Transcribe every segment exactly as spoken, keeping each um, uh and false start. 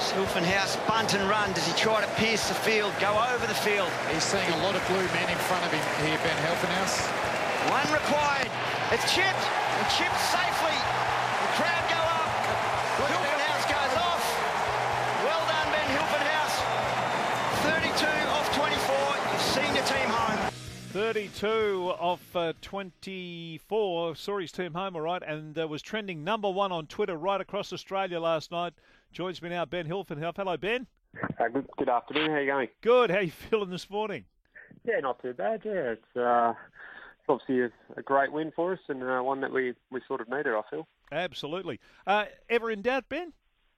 House. Hilton House, bunt and run. Does he try to pierce the field, go over the field? He's seeing a lot of blue men in front of him here, Ben Hilfenhaus. One required. It's chipped. And chipped safely. The crowd go up. Hilton House goes off. Well done, Ben Hilfenhaus. thirty-two off twenty-four. You've seen your team home. thirty-two off uh, twenty-four. Saw his team home, all right, and uh, was trending number one on Twitter right across Australia last night. Joins me now, Ben Hilfenhaus. Hello, Ben. Uh, good, good afternoon. How are you going? Good. How are you feeling this morning? Yeah, not too bad. Yeah, it's, uh, it's obviously a, a great win for us and uh, one that we, we sort of needed, I feel. Absolutely. Uh, ever in doubt, Ben?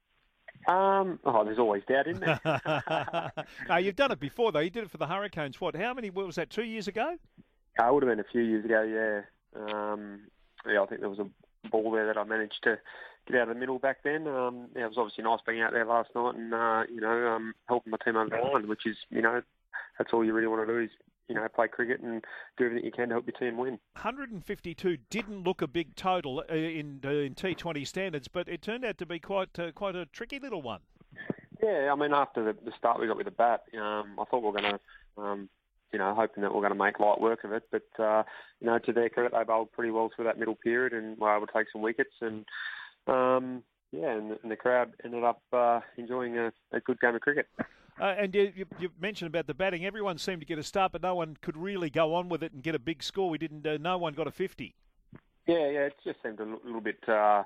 Um, oh, there's always doubt, isn't there? No, you've done it before, though. You did it for the Hurricanes. What? How many? What was that? Two years ago? Uh, it would have been a few years ago. Yeah. Um, yeah, I think there was a ball there that I managed to get out of the middle back then. Um, yeah, it was obviously nice being out there last night and uh, you know um, helping my team over the line, which is you know that's all you really want to do is you know play cricket and do everything you can to help your team win. one hundred fifty-two didn't look a big total uh, in uh, in T twenty standards, but it turned out to be quite uh, quite a tricky little one. Yeah, I mean after the, the start we got with the bat, um, I thought we were going to. Um, you know, hoping that we're going to make light work of it. But, uh, you know, to their credit, they bowled pretty well through that middle period and were able to take some wickets. And, um, yeah, and, and the crowd ended up uh, enjoying a, a good game of cricket. Uh, and you, you, you mentioned about the batting. Everyone seemed to get a start, but no one could really go on with it and get a big score. We didn't. Uh, no one got a fifty. Yeah, yeah, it just seemed a l- little bit, uh,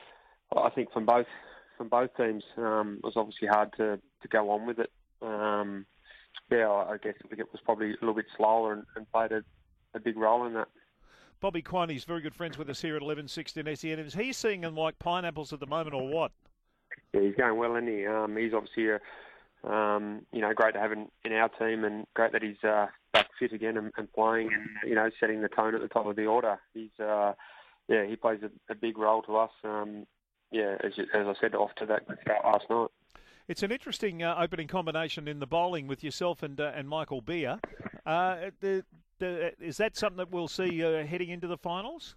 I think, from both from both teams. Um, it was obviously hard to, to go on with it. Um Yeah, I guess the wicket was probably a little bit slower and, and played a, a big role in that. Bobby Quine, he's very good friends with us here at eleven sixteen S E N. Is he seeing them like pineapples at the moment or what? Yeah, he's going well, isn't he? Um, he's obviously, a, um, you know, great to have in, in our team and great that he's uh, back fit again and, and playing and, you know, setting the tone at the top of the order. He's, uh, yeah, he plays a, a big role to us. Um, yeah, as, you, as I said, off to that good start last night. It's an interesting uh, opening combination in the bowling with yourself and uh, and Michael Beer. Uh, the, the, is that something that we'll see uh, heading into the finals?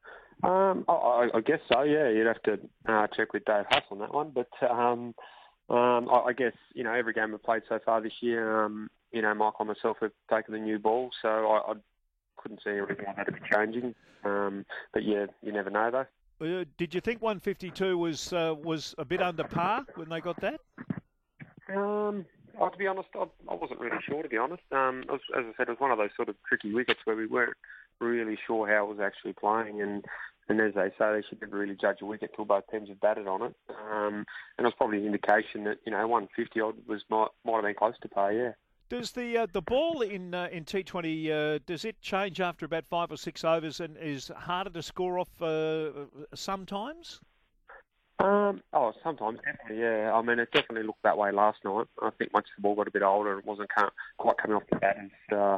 Um, I, I guess so. Yeah, you'd have to uh, check with Dave Huss on that one. But um, um, I, I guess you know every game we've played so far this year, um, you know, Michael and myself have taken the new ball, so I, I couldn't see anything like that to be changing. Um, but yeah, you never know though. Uh, did you think one fifty-two was uh, was a bit under par when they got that? Um, oh, to be honest, I, I wasn't really sure. To be honest, um, it was, as I said, it was one of those sort of tricky wickets where we weren't really sure how it was actually playing, and, and as they say, they should never really judge a wicket till both teams have batted on it. Um, and it was probably an indication that you know one fifty odd was might might have been close to par. Yeah. Does the uh, the ball in uh, in T twenty uh, does it change after about five or six overs and is harder to score off uh, sometimes? Um, oh, sometimes definitely, yeah. I mean, it definitely looked that way last night. I think once the ball got a bit older, it wasn't quite coming off the bat as uh,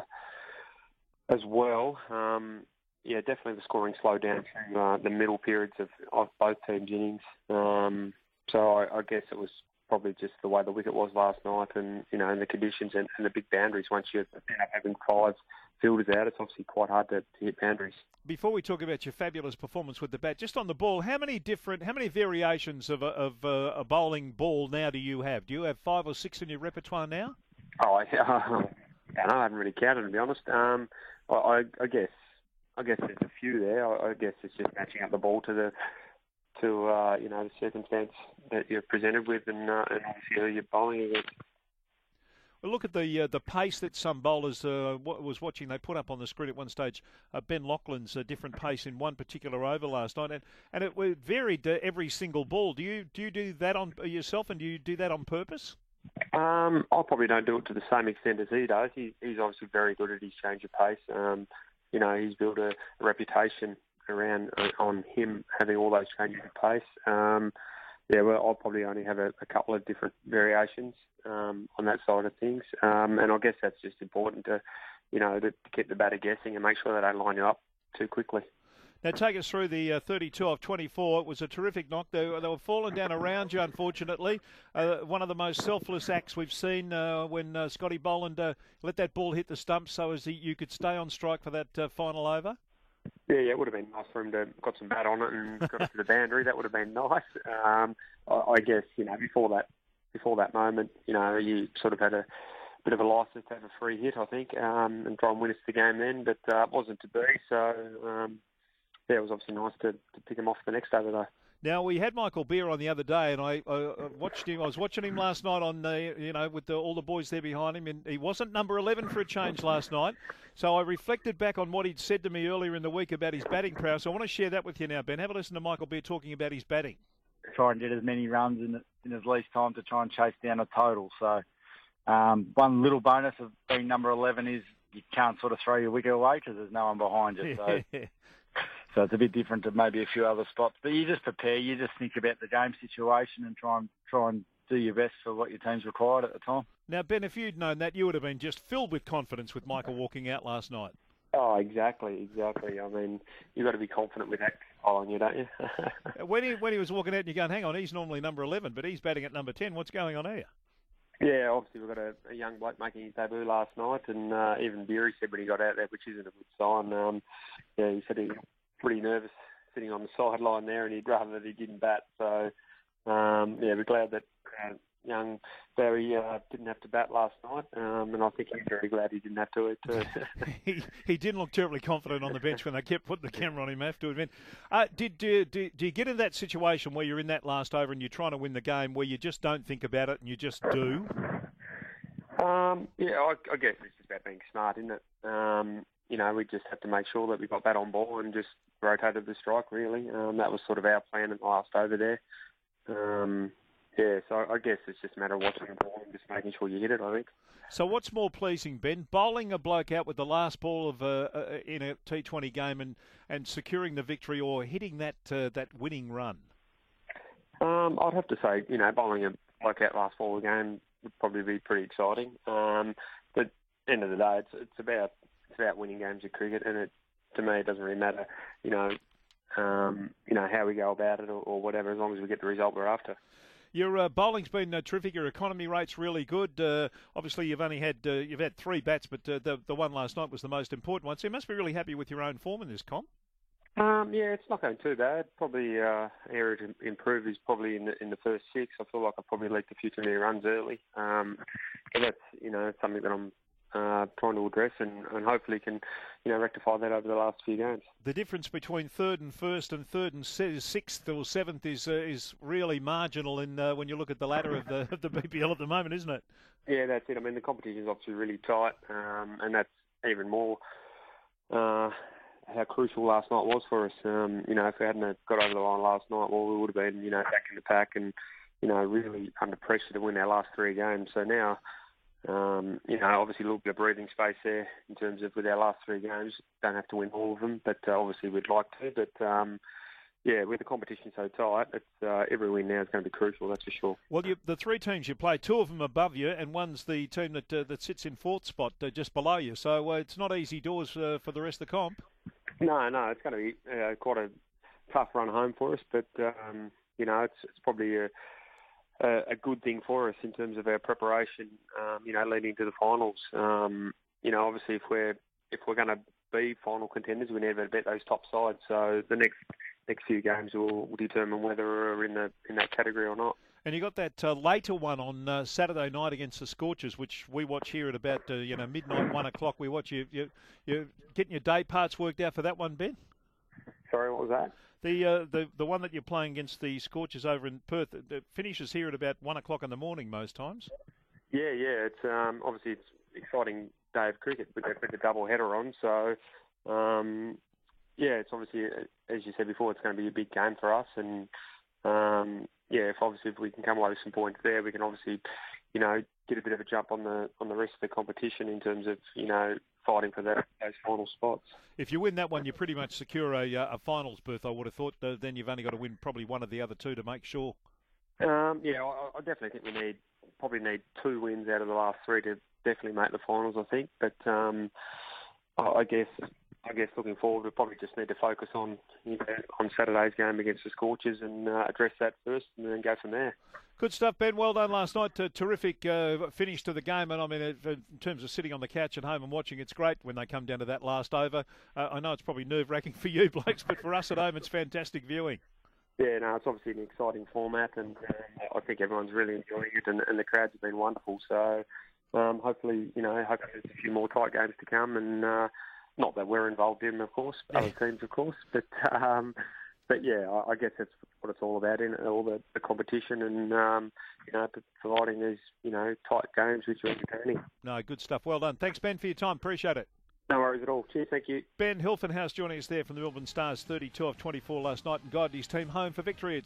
as well. Um, yeah, definitely the scoring slowed down through uh, the middle periods of, of both teams' innings. Um, so I, I guess it was probably just the way the wicket was last night and, you know, and the conditions and, and the big boundaries. Once you end up having five fielders out, it's obviously quite hard to, to hit boundaries. Before we talk about your fabulous performance with the bat, just on the ball, how many different, how many variations of a, of a, a bowling ball now do you have? Do you have five or six in your repertoire now? Oh, I, uh, I don't know. I haven't really counted, to be honest. Um, I, I, I guess, I guess there's a few there. I, I guess it's just matching up the ball to the to uh, you know the circumstance that you're presented with, and, uh, and obviously who you're bowling against. Well, look at the uh, the pace that some bowlers uh, was watching. They put up on the screen at one stage uh, Ben Laughlin's uh, different pace in one particular over last night, and, and it varied uh, every single ball. Do you do you do that on yourself, and do you do that on purpose? Um, I probably don't do it to the same extent as he does. He, he's obviously very good at his change of pace. Um, you know, he's built a, a reputation around uh, on him having all those changes of pace. Um, yeah, well, I'll probably only have a, a couple of different variations um, on that side of things, um, and I guess that's just important to, you know, to, to keep the batter guessing and make sure they don't line you up too quickly. Now, take us through the uh, thirty-two of twenty-four. It was a terrific knock. They, they were falling down around you, unfortunately. Uh, one of the most selfless acts we've seen uh, when uh, Scotty Boland uh, let that ball hit the stump so as he, you could stay on strike for that uh, final over. Yeah, yeah, it would have been nice for him to got some bat on it and got it to the boundary. That would have been nice. Um, I, I guess, you know, before that before that moment, you know, you sort of had a bit of a license to have a free hit, I think, um, and try and win us the game then, but uh, it wasn't to be. So, um, yeah, it was obviously nice to, to pick him off the next over, though. Now, we had Michael Beer on the other day, and I, I watched him. I was watching him last night on, uh, you know, with the, all the boys there behind him, and he wasn't number eleven for a change last night. So I reflected back on what he'd said to me earlier in the week about his batting prowess. So I want to share that with you now, Ben. Have a listen to Michael Beer talking about his batting. Try and get as many runs in, in as least time to try and chase down a total. So um, one little bonus of being number eleven is you can't sort of throw your wicket away because there's no one behind you. So. So it's a bit different to maybe a few other spots. But you just prepare, you just think about the game situation and try and try and do your best for what your team's required at the time. Now, Ben, if you'd known that, you would have been just filled with confidence with Michael walking out last night. Oh, exactly, exactly. I mean, you've got to be confident with that on you, don't you? when he when he was walking out and you're going, hang on, he's normally number eleven, but he's batting at number ten. What's going on here? Yeah, obviously we've got a, a young bloke making his debut last night, and uh, even Beery said when he got out there, which isn't a good sign. Um, yeah, he said he pretty nervous sitting on the sideline there, and he'd rather that he didn't bat. So, um, yeah, we're glad that uh, young Barry uh, didn't have to bat last night, um, and I think he's very glad he didn't have to it too. he, he didn't look terribly confident on the bench when they kept putting the camera on him, I have to admit. Uh, did, do, do, do you get in that situation where you're in that last over and you're trying to win the game, where you just don't think about it and you just do? Um, yeah, I, I guess it's just about being smart, isn't it? Um, you know, we just have to make sure that we got that on ball and just rotated the strike, really. Um, that was sort of our plan in the last over there. Um, yeah, so I guess it's just a matter of watching the ball and just making sure you hit it, I think. So what's more pleasing, Ben, bowling a bloke out with the last ball of uh, uh, in a T twenty game and, and securing the victory, or hitting that uh, that winning run? Um, I'd have to say, you know, bowling a bloke out last ball of the game would probably be pretty exciting. Um, but at the end of the day, it's, it's about it's about winning games of cricket, and it, to me, it doesn't really matter, you know, um, you know how we go about it or, or whatever, as long as we get the result we're after. Your uh, bowling's been uh, terrific. Your economy rate's really good. Uh, obviously, you've only had uh, you've had three bats, but uh, the the one last night was the most important one. So you must be really happy with your own form in this comp. Um, yeah, it's not going too bad. Probably uh, area to improve is probably in the in the first six. I feel like I probably leaked a few too many runs early, um, but that's you know something that I'm uh, trying to address and, and hopefully can you know rectify that over the last few games. The difference between third and first and third and sixth or seventh is uh, is really marginal in uh, when you look at the ladder of the of the B P L at the moment, isn't it? Yeah, that's it. I mean, the competition is obviously really tight, um, and that's even more. Uh, how crucial last night was for us. Um, you know, if we hadn't got over the line last night, well, we would have been, you know, back in the pack and, you know, really under pressure to win our last three games. So now, um, you know, obviously a little bit of breathing space there in terms of with our last three games. Don't have to win all of them, but uh, obviously we'd like to. But, um, yeah, with the competition so tight, it's, uh, every win now is going to be crucial, that's for sure. Well, you, the three teams you play, two of them above you, and one's the team that uh, that sits in fourth spot uh, just below you. So uh, it's not easy doors uh, for the rest of the comp. No, no, it's going to be uh, quite a tough run home for us, but um, you know, it's it's probably a, a a good thing for us in terms of our preparation. Um, you know, leading to the finals. Um, you know, obviously, if we're if we're going to be final contenders, we never bet those top sides. So the next next few games will, will determine whether we're in the in that category or not. And you got that uh, later one on uh, Saturday night against the Scorchers, which we watch here at about uh, you know midnight, one o'clock. We watch you you you getting your day parts worked out for that one, Ben. Sorry, what was that? The uh, the the one that you're playing against the Scorchers over in Perth. It finishes here at about one o'clock in the morning most times. Yeah, yeah. It's um, obviously it's an exciting day of cricket with the, with the double header on. So um, yeah, it's obviously, as you said before, it's going to be a big game for us and. Um, yeah, if obviously if we can come away with some points there, we can obviously, you know, get a bit of a jump on the on the rest of the competition in terms of, you know, fighting for that, those final spots. If you win that one, you pretty much secure a, a finals berth, I would have thought. Uh, then you've only got to win probably one of the other two to make sure. Um, yeah, I, I definitely think we need probably need two wins out of the last three to definitely make the finals, I think. But um, I, I guess... I guess looking forward, we probably just need to focus on you know, on Saturday's game against the Scorchers and uh, address that first, and then go from there. Good stuff, Ben. Well done last night. Uh, terrific uh, finish to the game, and I mean, in terms of sitting on the couch at home and watching, it's great when they come down to that last over. Uh, I know it's probably nerve-wracking for you blokes, but for us at home, it's fantastic viewing. Yeah, no, it's obviously an exciting format, and um, I think everyone's really enjoying it, and, and the crowds have been wonderful. So um, hopefully, you know, hopefully there's a few more tight games to come, and uh, not that we're involved in, of course, other teams, of course, but um, but yeah, I, I guess that's what it's all about, in it, all the, the competition, and um, you know, providing these you know tight games which are entertaining. No, good stuff. Well done. Thanks, Ben, for your time. Appreciate it. No worries at all. Cheers, thank you. Ben Hilfenhaus joining us there from the Melbourne Stars, thirty-two of twenty-four last night, and guided his team home for victory.